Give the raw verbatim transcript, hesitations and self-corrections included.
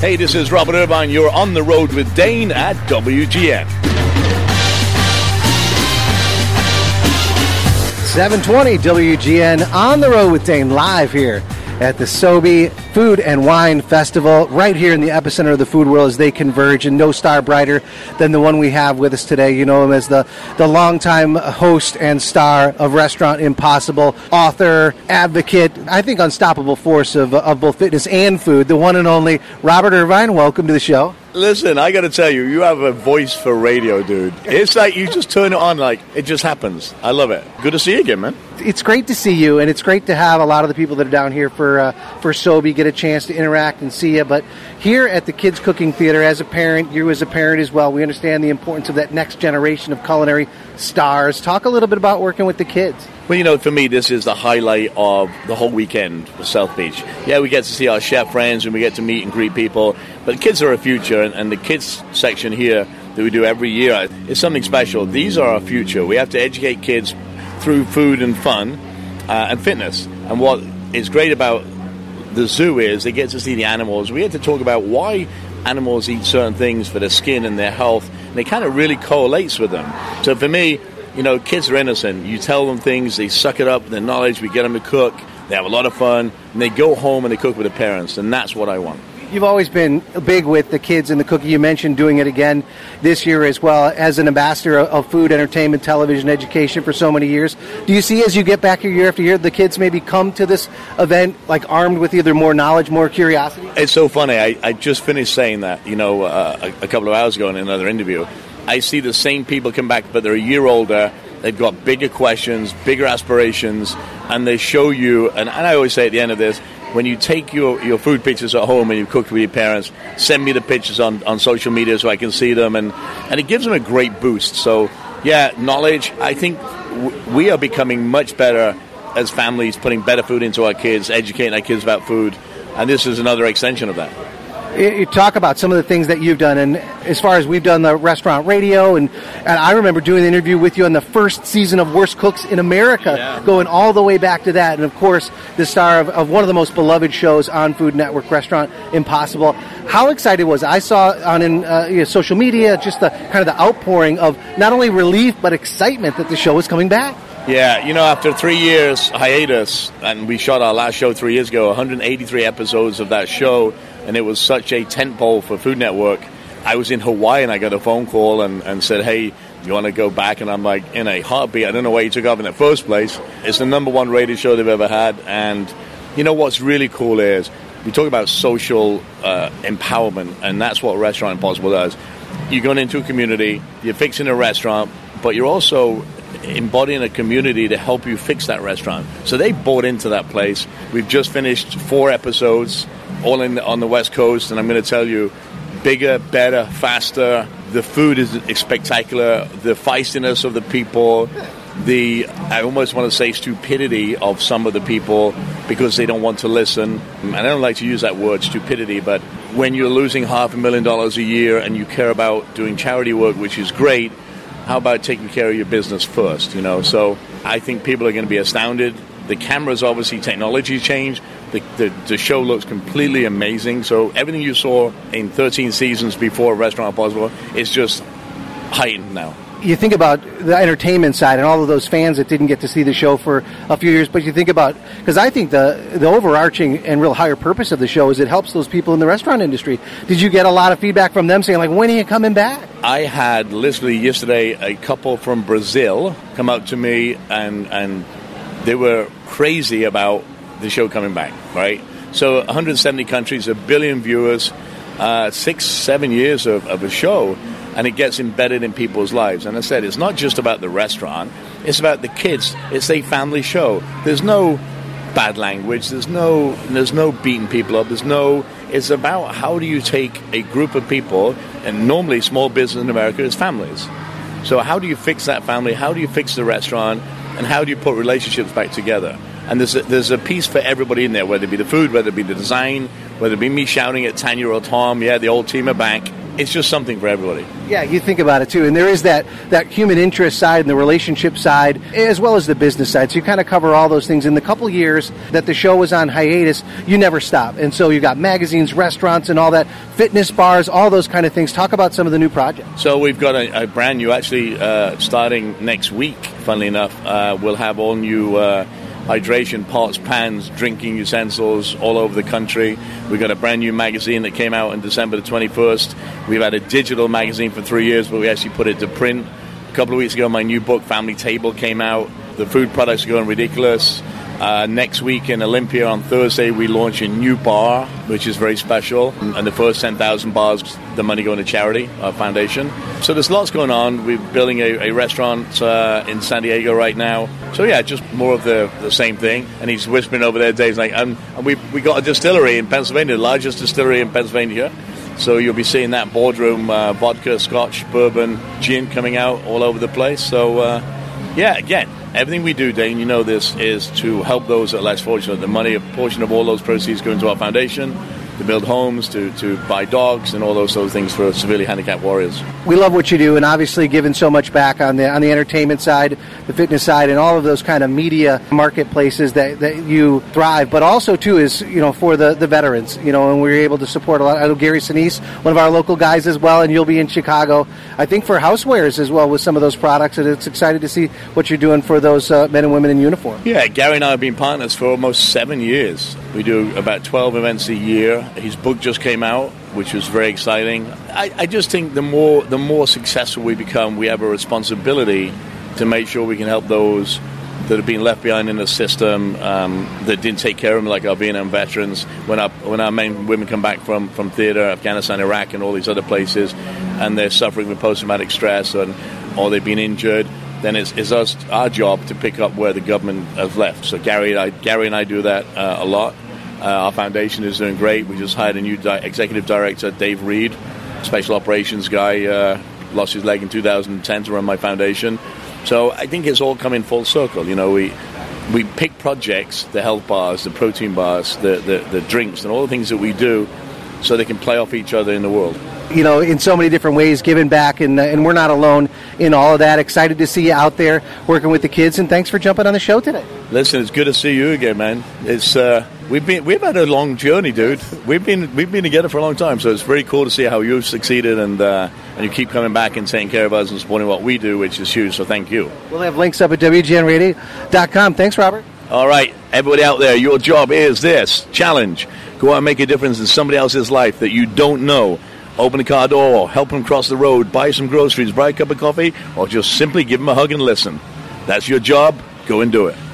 Hey, this is Robert Irvine. You're on the road with Dane at W G N. seven twenty W G N on the road with Dane, live here at the Sobe Food and Wine Festival, right here in the epicenter of the food world as they converge, and no star brighter than the one we have with us today. You know him as the, the longtime host and star of Restaurant Impossible, author, advocate, I think unstoppable force of, of both fitness and food, the one and only Robert Irvine. Welcome to the show. Listen, I got to tell you, you have a voice for radio, dude. It's like you just turn it on, like it just happens. I love it. Good to see you again, man. It's great to see you, and it's great to have a lot of the people that are down here for uh, for Sobe get a chance to interact and see you. But here at the Kids Cooking Theater, as a parent, you as a parent as well, we understand the importance of that next generation of culinary stars. Talk a little bit about working with the kids. Well, you know, for me, this is the highlight of the whole weekend for South Beach. Yeah, we get to see our chef friends and we get to meet and greet people, but kids are our future, and, and the kids section here that we do every year is something special. These are our future. We have to educate kids through food and fun uh, and fitness. And what is great about the zoo is they get to see the animals. We get to talk about why animals eat certain things for their skin and their health, and it kind of really correlates with them. So for me, you know, kids are innocent. You tell them things, they suck it up with their knowledge, we get them to cook, they have a lot of fun, and they go home and they cook with their parents, and that's what I want. You've always been big with the kids and the cooking. You mentioned doing it again this year as well as an ambassador of food, entertainment, television, education for so many years. Do you see as you get back here year after year, the kids maybe come to this event like armed with either more knowledge, more curiosity? It's so funny. I, I just finished saying that, you know, uh, a, a couple of hours ago in another interview. I see the same people come back, but they're a year older. They've got bigger questions, bigger aspirations, and they show you, and, and I always say at the end of this, when you take your, your food pictures at home and you cook with your parents, send me the pictures on, on social media so I can see them, and, and it gives them a great boost. So, yeah, knowledge, I think w- we are becoming much better as families, putting better food into our kids, educating our kids about food, and this is another extension of that. You talk about some of the things that you've done, and as far as we've done the restaurant radio, and, and I remember doing the interview with you on the first season of Worst Cooks in America, yeah. going all the way back to that, and of course the star of, of one of the most beloved shows on Food Network, Restaurant Impossible. How excited was I? I saw on in, uh, you know, social media just the kind of the outpouring of not only relief but excitement that the show was coming back. Yeah, you know, after three years hiatus, and we shot our last show three years ago, one hundred eighty-three episodes of that show, and it was such a tentpole for Food Network. I was in Hawaii and I got a phone call and, and said, hey, you want to go back? And I'm like, in a heartbeat. I don't know why you took off in the first place. It's the number one rated show they've ever had. And you know what's really cool is we talk about social uh, empowerment, and that's what Restaurant Impossible does. You're going into a community, you're fixing a restaurant, but you're also embodying a community to help you fix that restaurant. So they bought into that place. We've just finished four episodes, all in on the West Coast, and I'm going to tell you, bigger, better, faster. The food is spectacular. The feistiness of the people, the, I almost want to say stupidity of some of the people because they don't want to listen. And I don't like to use that word, stupidity, but when you're losing half a million dollars a year and you care about doing charity work, which is great, how about taking care of your business first, you know? So I think people are going to be astounded. The cameras, obviously, technology changed. The, the, the show looks completely amazing. So everything you saw in thirteen seasons before Restaurant Impossible is just heightened now. You think about the entertainment side and all of those fans that didn't get to see the show for a few years, but you think about, because I think the the overarching and real higher purpose of the show is it helps those people in the restaurant industry. Did you get a lot of feedback from them saying, like, when are you coming back? I had literally yesterday a couple from Brazil come up to me, and, and they were crazy about the show coming back, right? So one hundred seventy countries, a billion viewers, uh, six, seven years of, of a show, and it gets embedded in people's lives. And I said, it's not just about the restaurant, it's about the kids. It's a family show. There's no bad language, there's no there's no beating people up, there's no, it's about how do you take a group of people, and normally small business in America is families. So how do you fix that family, how do you fix the restaurant, and how do you put relationships back together? And there's a, there's a piece for everybody in there, whether it be the food, whether it be the design, whether it be me shouting at Tanya or Tom, yeah, the old team are back. it's just something for everybody. Yeah, you think about it too, and there is that, that human interest side and the relationship side, as well as the business side. So you kind of cover all those things. In the couple years that the show was on hiatus, you never stop, and so you got magazines, restaurants, and all that, fitness bars, all those kind of things. Talk about some of the new projects. So we've got a, a brand new, actually, uh, starting next week. Funnily enough, uh, we'll have all new. Uh, hydration pots, pans, drinking utensils all over the country. We've got a brand new magazine that came out on December the twenty-first. We've had a digital magazine for three years, but we actually put it to print. A couple of weeks ago, my new book, Family Table, came out. The food products are going ridiculous. Uh, next week in Olympia on Thursday, we launch a new bar, which is very special. And the first ten thousand bars, the money going to charity, our foundation. So there's lots going on. We're building a, a restaurant uh, in San Diego right now. So yeah, just more of the, the same thing. And he's whispering over there, Dave's like, um, and we we got a distillery in Pennsylvania, the largest distillery in Pennsylvania. So you'll be seeing that boardroom, uh, vodka, scotch, bourbon, gin coming out all over the place. So uh, yeah, again, everything we do, Dane, you know this, is to help those that are less fortunate. The money, a portion of all those proceeds go into our foundation to build homes, to, to buy dogs, and all those sort of things for severely handicapped warriors. We love what you do, and obviously giving so much back on the on the entertainment side, the fitness side, and all of those kind of media marketplaces that, that you thrive. But also, too, is, you know, for the, the veterans, you know, and we're able to support a lot. I know Gary Sinise, one of our local guys as well, and you'll be in Chicago, I think, for housewares as well with some of those products, and it's excited to see what you're doing for those uh, men and women in uniform. Yeah, Gary and I have been partners for almost seven years. We do about twelve events a year. His book just came out, which was very exciting. I, I just think the more the more successful we become, we have a responsibility to make sure we can help those that have been left behind in the system, um, that didn't take care of them, like our Vietnam veterans. When our when our men and women come back from, from theater, Afghanistan, Iraq, and all these other places, and they're suffering with post-traumatic stress, and or they've been injured, then it's, it's us, our job to pick up where the government has left. So Gary and I, Gary and I do that uh, a lot. Uh, our foundation is doing great. We just hired a new di- executive director, Dave Reed, special operations guy, uh, lost his leg in two thousand ten to run my foundation. So I think it's all coming full circle. You know, we we pick projects, the health bars, the protein bars, the, the, the drinks, and all the things that we do so they can play off each other in the world. You know, in so many different ways, giving back, and, uh, and we're not alone in all of that. Excited to see you out there working with the kids, and thanks for jumping on the show today. Listen, it's good to see you again, man. It's uh, we've been we've had a long journey, dude. We've been we've been together for a long time, so it's very cool to see how you've succeeded, and uh, and you keep coming back and taking care of us and supporting what we do, which is huge. So thank you. We'll have links up at W G N radio dot com. Thanks, Robert. All right, everybody out there, your job is this challenge: go out and make a difference in somebody else's life that you don't know. Open a car door, help them cross the road, buy some groceries, buy a cup of coffee, or just simply give them a hug and listen. That's your job. Go and do it.